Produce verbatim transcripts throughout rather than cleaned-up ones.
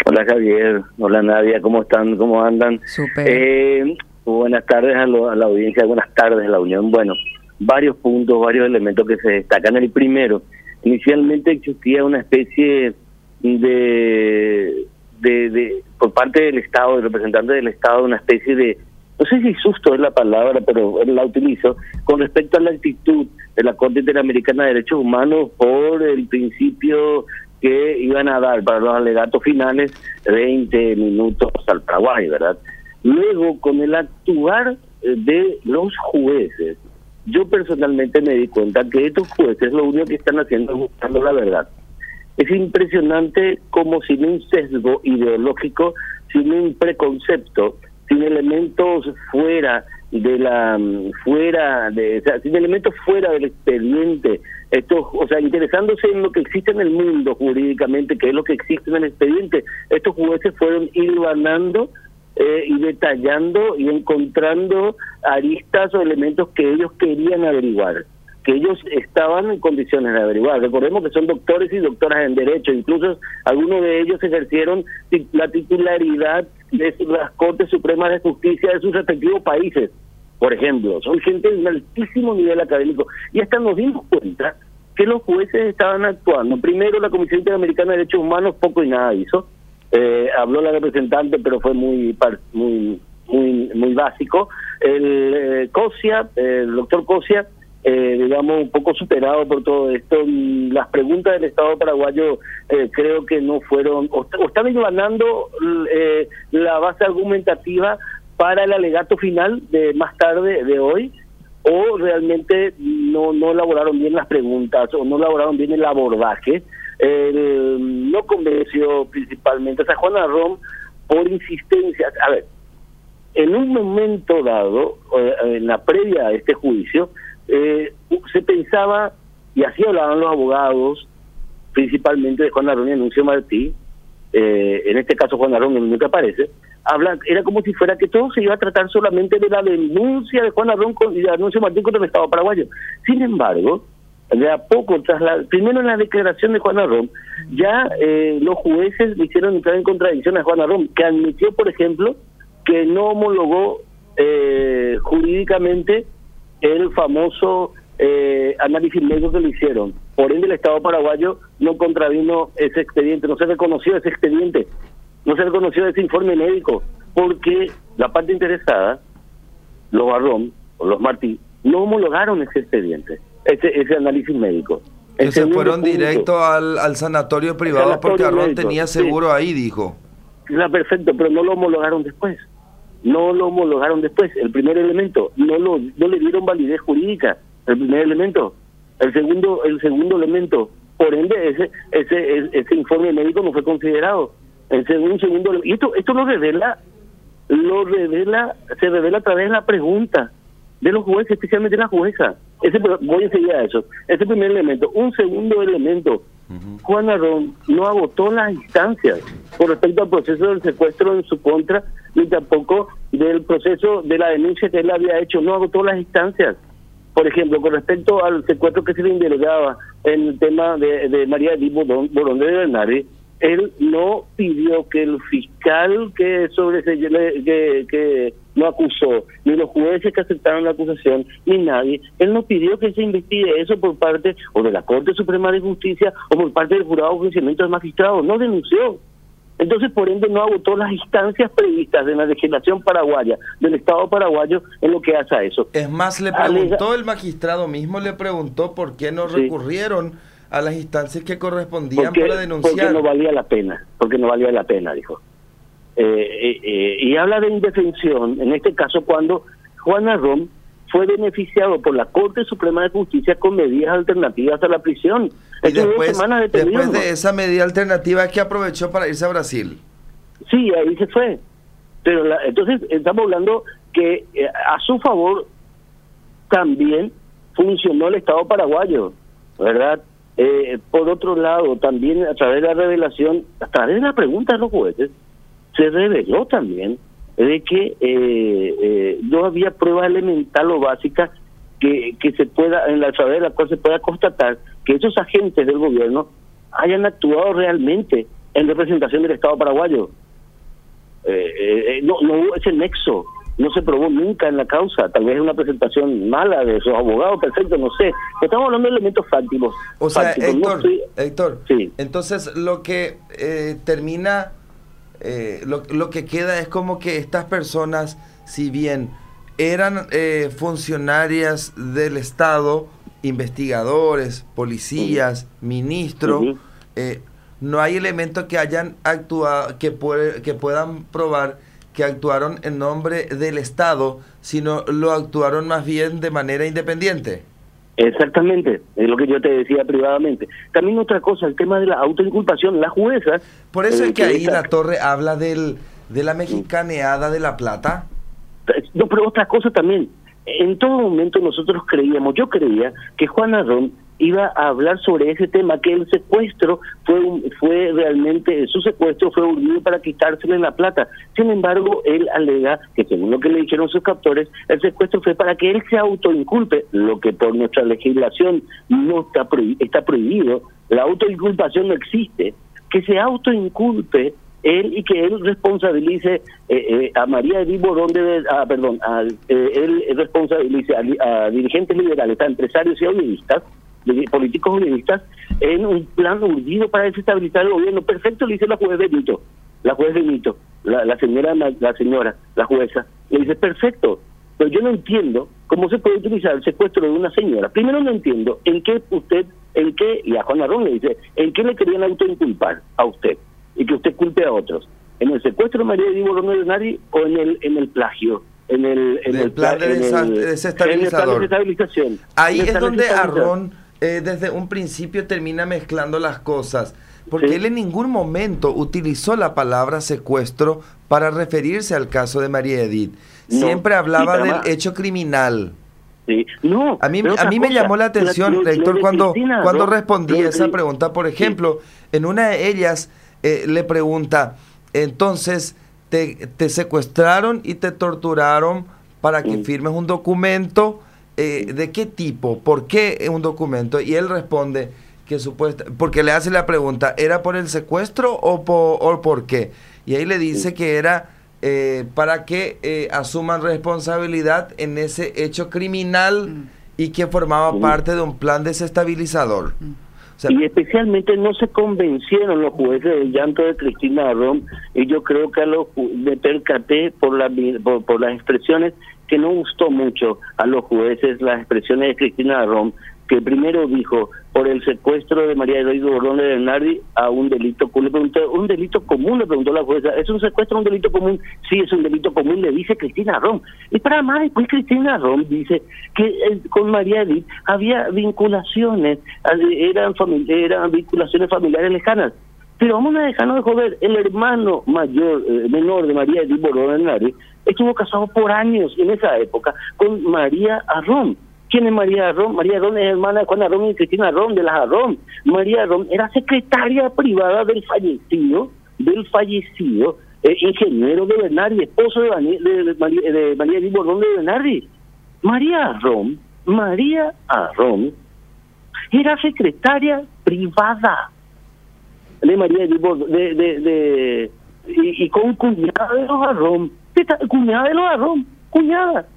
Hola Javier, hola Nadia, ¿cómo están? ¿Cómo andan? Súper. Eh, buenas tardes a, lo, a la audiencia, buenas tardes a la Unión. Bueno, varios puntos, varios elementos que se destacan. El primero, inicialmente existía una especie de, de, de por parte del Estado, del representante del Estado, una especie de, no sé si susto es la palabra, pero la utilizo, con respecto a la actitud de la Corte Interamericana de Derechos Humanos por el principio que iban a dar para los alegatos finales veinte minutos al Paraguay, ¿verdad? Luego, con el actuar de los jueces, yo personalmente me di cuenta que estos jueces lo único que están haciendo es buscando la verdad. Es impresionante como sin un sesgo ideológico, sin un preconcepto, sin elementos fuera de la fuera de o sea, sin elementos fuera del expediente, estos, o sea, interesándose en lo que existe en el mundo jurídicamente, que es lo que existe en el expediente, estos jueces fueron hilvanando eh, y detallando y encontrando aristas o elementos que ellos querían averiguar, que ellos estaban en condiciones de averiguar. Recordemos que son doctores y doctoras en Derecho, incluso algunos de ellos ejercieron la titularidad de las Cortes Supremas de Justicia de sus respectivos países, por ejemplo. Son gente de un altísimo nivel académico. Y hasta nos dimos cuenta que los jueces estaban actuando. Primero, la Comisión Interamericana de Derechos Humanos poco y nada hizo. Eh, habló la representante, pero fue muy muy muy muy básico. El eh, Cosia, eh, el doctor Cosia, Eh, digamos, un poco superado por todo esto. Las preguntas del Estado paraguayo eh, creo que no fueron, o, o están ganando eh, la base argumentativa para el alegato final de más tarde de hoy, o realmente no no elaboraron bien las preguntas, o no elaboraron bien el abordaje. Eh, no convenció principalmente, o sea, Juana Rom, por insistencia. A ver, en un momento dado, eh, en la previa a este juicio, Eh, se pensaba, y así hablaban los abogados, principalmente de Juan Arón y Anuncio Martí, eh, en este caso Juan Arón nunca aparece, habla, era como si fuera que todo se iba a tratar solamente de la denuncia de Juan Arón y de Anuncio Martí contra el Estado paraguayo. Sin embargo, de a poco, tras la, primero en la declaración de Juan Arón, ya eh, los jueces le hicieron entrar en contradicción a Juan Arón, que admitió, por ejemplo, que no homologó eh, jurídicamente el famoso eh, análisis médico que le hicieron. Por ende, el Estado paraguayo no contravino ese expediente, no se reconoció ese expediente, no se reconoció ese informe médico, porque la parte interesada, los Barrón o los Martí, no homologaron ese expediente, ese ese análisis médico. Que se fueron punto, directo al, al sanatorio privado sanatorio porque Arrón médico, tenía seguro sí. Ahí, dijo. Era perfecto, pero no lo homologaron después. No lo homologaron después. El primer elemento, no lo no le dieron validez jurídica. El primer elemento. El segundo el segundo elemento, por ende ese ese ese informe médico no fue considerado. El segundo segundo y esto esto lo revela lo revela se revela a través de la pregunta de los jueces, especialmente la jueza. Ese voy a seguir a eso. Ese primer elemento. Un segundo elemento. Uh-huh. Juan Arón no agotó las instancias con respecto al proceso del secuestro en su contra, ni tampoco del proceso de la denuncia que él había hecho. No agotó las instancias. Por ejemplo, con respecto al secuestro que se le indagaba en el tema de, de María Edith Borón de Bernardi, él no pidió que el fiscal que sobre que, que no acusó, ni los jueces que aceptaron la acusación, ni nadie, él no pidió que se investigue eso por parte o de la Corte Suprema de Justicia o por parte del Jurado de Enjuiciamiento del Magistrado, no denunció. Entonces, por ende, no agotó las instancias previstas en la legislación paraguaya, del Estado paraguayo, en lo que hace a eso. Es más, le preguntó el magistrado mismo, le preguntó por qué no sí. recurrieron a las instancias que correspondían porque, para denunciar. Porque no valía la pena, porque no valía la pena, dijo. Eh, eh, eh, y habla de indefensión, en este caso, cuando Juan Arón fue beneficiado por la Corte Suprema de Justicia con medidas alternativas a la prisión. Y después, de después de esa medida alternativa es que aprovechó para irse a Brasil. Sí, ahí se fue. Pero la, entonces estamos hablando que eh, a su favor también funcionó el Estado paraguayo, ¿verdad? Eh, por otro lado, también a través de la revelación, a través de la pregunta de los jueces, se reveló también de que eh, eh, no había prueba elemental o básica que, que se pueda, en la través de la cual se pueda constatar que esos agentes del gobierno hayan actuado realmente en representación del Estado paraguayo. Eh, eh, no, no hubo ese nexo, no se probó nunca en la causa. Tal vez es una presentación mala de esos abogados, perfecto, no sé. Pero estamos hablando de elementos fácticos. O sea, fácticos. Héctor, no estoy... Héctor sí. Entonces lo que eh, termina, eh, lo, lo que queda es como que estas personas, si bien eran eh, funcionarias del Estado, investigadores, policías, uh-huh. ministros, uh-huh. eh, no hay elementos que hayan actuado, que, puede, que puedan probar que actuaron en nombre del Estado, sino lo actuaron más bien de manera independiente. Exactamente, es lo que yo te decía privadamente. También otra cosa, el tema de la autoinculpación, la jueza... Por eso eh, es que, que ahí esta... la Torre habla del, de la mexicaneada de La Plata. No, pero otra cosa también, en todo momento nosotros creíamos, yo creía que Juan Arrón iba a hablar sobre ese tema, que el secuestro fue un, fue realmente, su secuestro fue urdido para quitársele la plata. Sin embargo, él alega que según lo que le dijeron sus captores, el secuestro fue para que él se autoinculpe, lo que por nuestra legislación no está, prohib- está prohibido. La autoinculpación no existe. Que se autoinculpe él y que él responsabilice eh, eh, a María Edith Borrón de, ah, perdón, a, eh, él responsabilice a, a dirigentes liberales, a empresarios y audievistas, políticos audievistas, en un plan urdido para desestabilizar el gobierno. Perfecto, le dice la juez Benito, la juez Benito, la, la señora, la señora, la jueza, le dice perfecto, pero yo no entiendo cómo se puede utilizar el secuestro de una señora. Primero no entiendo en qué usted, en qué, y a Juan Arrón le dice, en qué le querían autoinculpar a usted y que usted culpe a otros, en el secuestro de María Edith Borrón de Bernardi o en el en el plagio, en el en el plan de desestabilizador. desestabilización. Ahí es donde Arrón eh, desde un principio termina mezclando las cosas, porque ¿sí? él en ningún momento utilizó la palabra secuestro para referirse al caso de María Edith. No, siempre hablaba del más. hecho criminal. Sí. No, a mí, a mí me llamó la atención, la, Héctor, cuando, Cristina, cuando ¿no? respondí a esa pregunta. Por ejemplo, sí. en una de ellas eh, le pregunta, entonces te, te secuestraron y te torturaron para que sí. firmes un documento. Eh, ¿De qué tipo? ¿Por qué un documento? Y él responde que supuesta, porque le hace la pregunta, ¿era por el secuestro o por, o por qué? Y ahí le dice sí. que era eh, para que eh, asuman responsabilidad en ese hecho criminal mm. y que formaba mm. parte de un plan desestabilizador. Mm. O sea, y especialmente no se convencieron los jueces del llanto de Cristina Arrón, y yo creo que a los me percaté por, la, por, por las expresiones que no gustó mucho a los jueces las expresiones de Cristina Arrón, que primero dijo por el secuestro de María Edith Borrón de Bernardi a un delito común. Le preguntó, ¿un delito común? Le preguntó la jueza. ¿Es un secuestro un delito común? Sí, es un delito común, le dice Cristina Arrón. Y para más, después Cristina Arrón dice que eh, con María Edith había vinculaciones, eran, famili- eran vinculaciones familiares lejanas. Pero vamos a dejarnos de joder, el hermano mayor, eh, menor de María Edith Borrón de Bernardi estuvo casado por años en esa época con María Arrón. ¿Quién es María Arrón? María Arrón es hermana de Juan Arrón y Cristina Arrón, de las Arrón. María Arrón era secretaria privada del fallecido, del fallecido eh, ingeniero de Bernardi, esposo de, Bani, de, de, de, de María Edith Borrón de Bernardi. María Arrón, María Arrón era secretaria privada de María Edith Borrón, de, de, de, y, y con cuñada de los Arrón, cuñada de los Arrón, cuñada.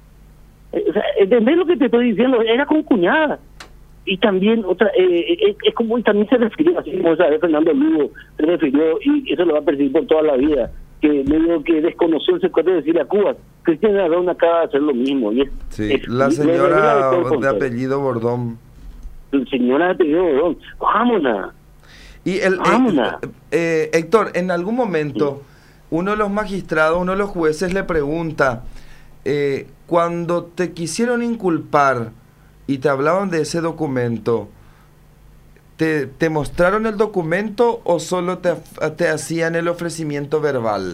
O sea, ¿entendés lo que te estoy diciendo? Era con cuñada. Y también otra, eh, es, es como y también se refirió, así como sabe Fernando Lugo, se refirió, y eso lo va a perseguir por toda la vida, que medio que desconoció el secuestro de decirle a Cuba. Cristina Arrón acaba de hacer lo mismo. Y es, sí, es, la señora de, de apellido Bordón. La señora de apellido Bordón. Vámonos. Y el, Vámonos. Eh, eh, Héctor, en algún momento, sí. uno de los magistrados, uno de los jueces le pregunta, eh, cuando te quisieron inculpar y te hablaban de ese documento, ¿te, te mostraron el documento o solo te, te hacían el ofrecimiento verbal?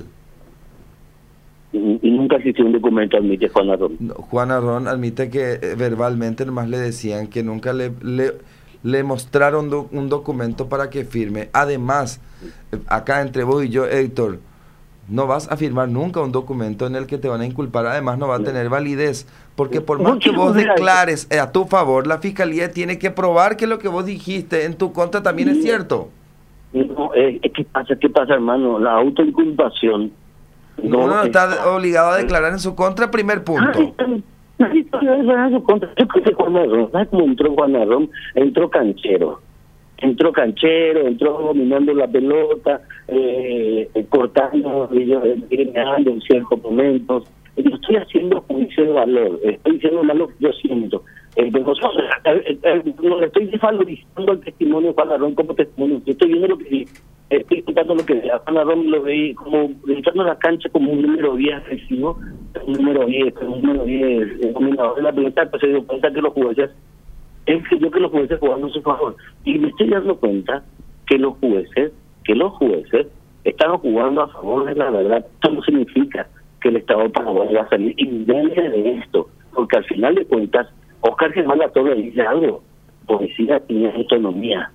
Y, y nunca existió un documento, admite Juan Arrón. No, Juan Arrón admite que eh, verbalmente nomás le decían que nunca le, le, le mostraron do, un documento para que firme. Además, acá entre vos y yo, Héctor, no vas a firmar nunca un documento en el que te van a inculpar, además no va a tener validez, porque por más que vos declares a tu favor, la fiscalía tiene que probar que lo que vos dijiste en tu contra también es cierto. No, eh, ¿qué pasa? ¿Qué pasa, hermano? La autoinculpación. No, Uno está, está obligado a declarar en su contra, primer punto. Nadie está declarar en su contra. Yo creo que Juan Arrón, ¿sabes cómo entró Juan Arrón? Entró canchero. Entró canchero, entró dominando la pelota, eh, cortando, eliminando en ciertos momentos. Yo estoy haciendo juicio de valor, estoy diciendo lo que yo siento. Eh, pero, eh, eh, no le estoy desvalorizando el testimonio de Juan Arrón como testimonio. Yo estoy viendo lo que vi, estoy contando lo que vi. A Juan Arrón lo veí como entrando a la cancha como un número diez agresivo, un número diez, un número diez, el dominador de la pelota, pues se dio cuenta que los jueces, es que yo que los jueces jugando a su favor. Y me estoy dando cuenta que los jueces, que los jueces están jugando a favor de la verdad. Esto no significa que el Estado Paraguay va a salir indemne de esto, porque al final de cuentas, Óscar Germán Latorre dice algo: policía tiene autonomía.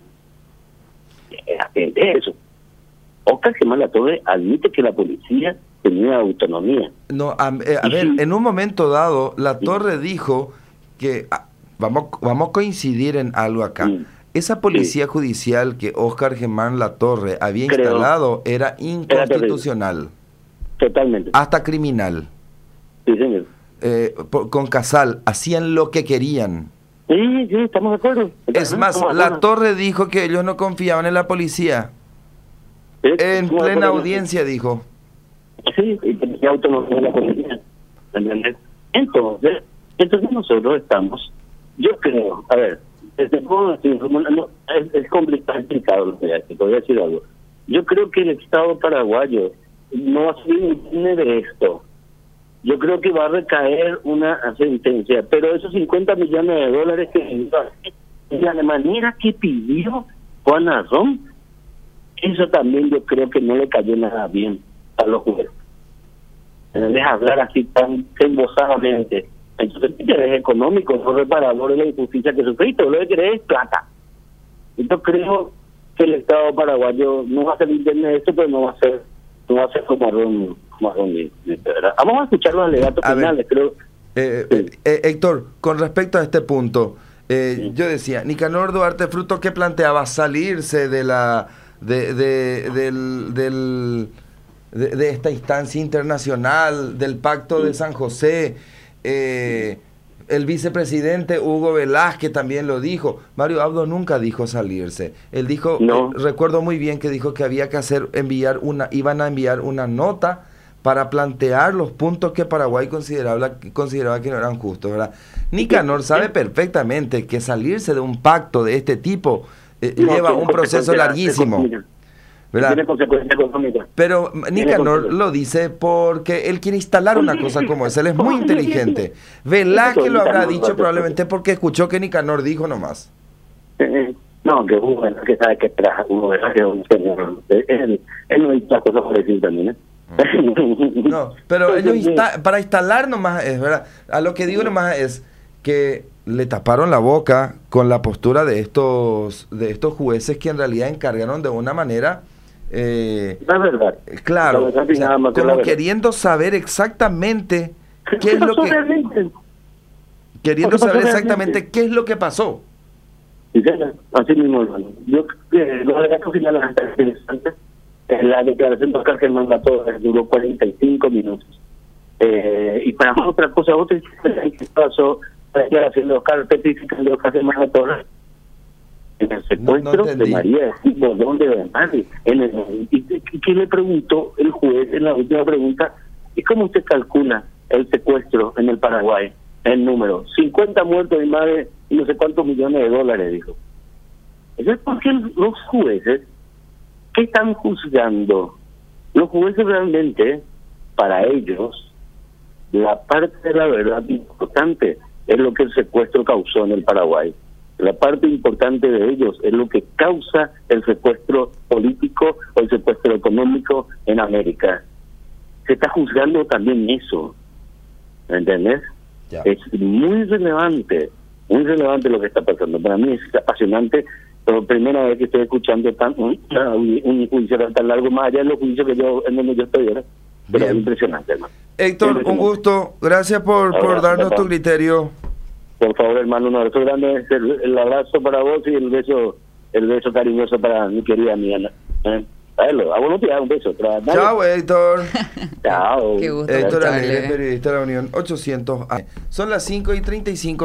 Atente eso. Óscar Germán Latorre admite que la policía tenía autonomía. No, a, eh, a ver, en un momento dado, Latorre sí. dijo que ah, vamos, vamos a coincidir en algo acá. Sí. Esa policía sí. judicial que Óscar Germán Latorre había Creo, instalado era inconstitucional. Totalmente. Hasta criminal. Sí, señor. Eh, por, con Casal, hacían lo que querían. Sí, sí, estamos de acuerdo. Es más, Latorre dijo que ellos no confiaban en la policía. Sí, en plena audiencia dijo. Sí, y tenía autonomía de la policía. ¿Entendés? Entonces, entonces nosotros estamos, yo creo, a ver, desde no, es, es complicado lo que voy a decir, voy a decir algo. Yo creo que el Estado paraguayo no va a ser inmune de esto. Yo creo que va a recaer una sentencia, pero esos cincuenta millones de dólares que de la manera que pidió Juan Arrón, eso también yo creo que no le cayó nada bien a los jueces. Deja hablar así tan embozadamente. Entonces, ¿qué querés? Económico, no reparador de la injusticia que sufriste, lo que querés es plata. Yo creo que el Estado paraguayo no va a ser indemne de esto, pero no va a ser no va a ser como Arrón, como Arrón, ¿verdad? Vamos a escuchar los alegatos a finales, ver, creo. Eh, sí. eh, Héctor, con respecto a este punto, eh, sí. yo decía, Nicanor Duarte Fruto, ¿qué planteaba? Salirse de la de de del, del de, de esta instancia internacional, del Pacto sí. de San José. Eh, el vicepresidente Hugo Velázquez también lo dijo. Mario Abdo nunca dijo salirse. Él dijo, no. eh, recuerdo muy bien que dijo que había que hacer, enviar una, iban a enviar una nota para plantear los puntos que Paraguay consideraba, consideraba que no eran justos, ¿verdad? Nicanor sabe perfectamente que salirse de un pacto de este tipo eh, no, lleva un proceso larguísimo. ¿verdad? Tiene consecuencias económicas. Pero Nicanor lo dice porque él quiere instalar una cosa como esa. Él es muy inteligente. Velázquez lo habrá dicho probablemente porque escuchó que Nicanor dijo nomás. No, que Hugo Velázquez sabe que traja. Hugo Velázquez es un señor. Él, él no dice las cosas por decir también, ¿eh? No, pero ellos insta para instalar nomás es, ¿verdad? A lo que digo nomás es que le taparon la boca con la postura de estos de estos jueces que en realidad encargaron de una manera eh, la verdad claro, la verdad, o sea, más como queriendo saber exactamente qué es lo que realmente? queriendo saber exactamente qué es lo que pasó. Sí, así mismo, hermano. Yo eh, los alegatos finales están interesantes. La declaración de Óscar Germán Latorre duró cuarenta y cinco minutos. Eh, y para más otra cosa, otra que pasó la declaración de Óscar específica de Óscar Germán Latorre en el secuestro no, no de María de Bordón de Bernardi. En el, y, y que le preguntó el juez en la última pregunta, ¿y cómo usted calcula el secuestro en el Paraguay? El número, cincuenta muertos y más de no sé cuántos millones de dólares, dijo. Eso es porque los jueces, ¿qué están juzgando? Los jueces realmente, para ellos, la parte de la verdad importante es lo que el secuestro causó en el Paraguay. La parte importante de ellos es lo que causa el secuestro político o el secuestro económico en América. Se está juzgando también eso, ¿entendés? Ya. Es muy relevante, muy relevante lo que está pasando. Para mí es apasionante. Por primera vez que estoy escuchando tan, un, un juicio tan largo, más allá de los juicios que yo, en donde yo estoy ahora. Pero es impresionante, hermano. Héctor, impresionante. Un gusto. Gracias por, abrazo, por darnos papá. Tu criterio. Por favor, hermano, un abrazo grande. El, el abrazo para vos y el beso el beso cariñoso para mi querida amiga. ¿eh? A vos no te da un beso. Chao, Héctor. Chao. Qué gusto. Héctor Alegre, periodista de la Unión ochocientos A. Son las cinco y treinta y cinco.